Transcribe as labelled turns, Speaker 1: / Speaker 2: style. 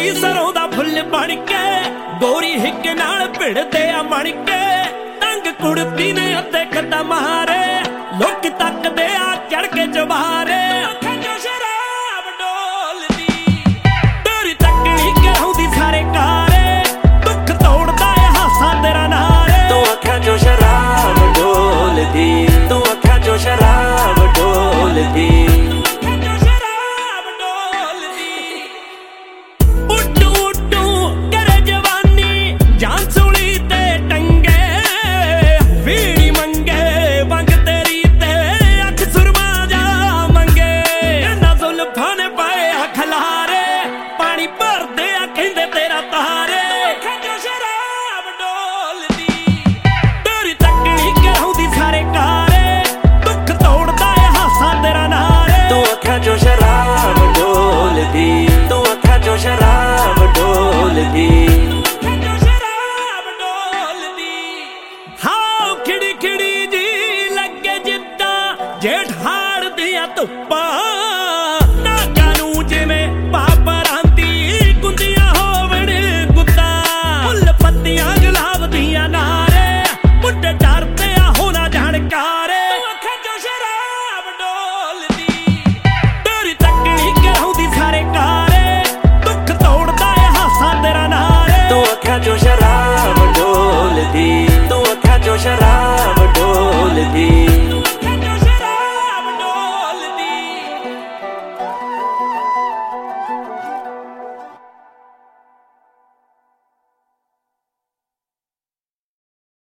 Speaker 1: ਨੀ ਸਰੋਂ ਦਾ ਫੁੱਲ ਬਣ ਕੇ ਗੋਰੀ ਹਿੱਕ ਨਾਲ ਭਿੜਦੇ ਆ ਮਣ ਕੇ ਤੰਗ ਕੁੜਤੀ ਨੇ ਅੱਧੇ ਕਦਮ ਹਾਰੇ ਲੋਕ ਤੱਕਦੇ ਆ ਚੜ ਕੇ ਚਬਾਰੇ